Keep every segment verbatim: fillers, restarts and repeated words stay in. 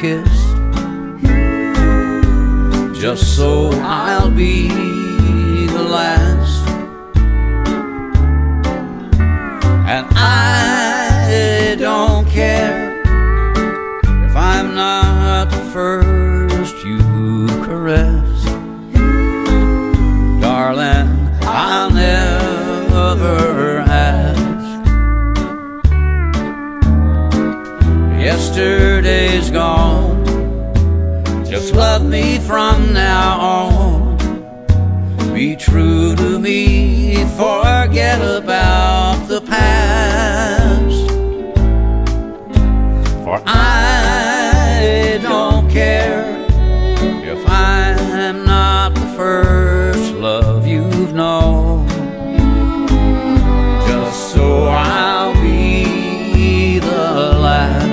kissed, just so I'll be the last. And I don't care if I'm not the first you caress. Darling, I'll never ask. Yesterday's gone, just love me from now on. Be true to me, forget about the past. For I don't care if I'm not the first love you've known, just so I'll be the last.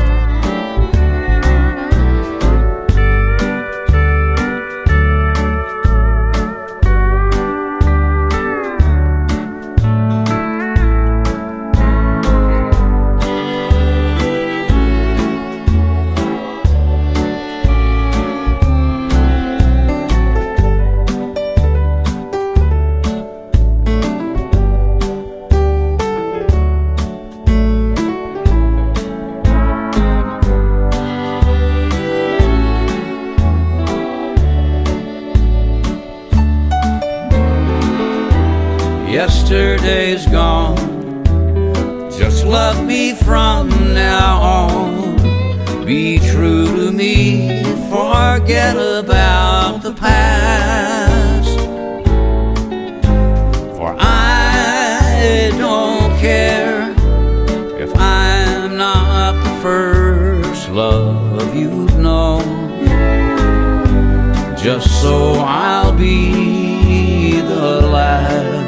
Yesterday's gone, just love me from now on. Be true to me, forget about the past. For I don't care if I'm not the first love you've known, just so I'll be the last.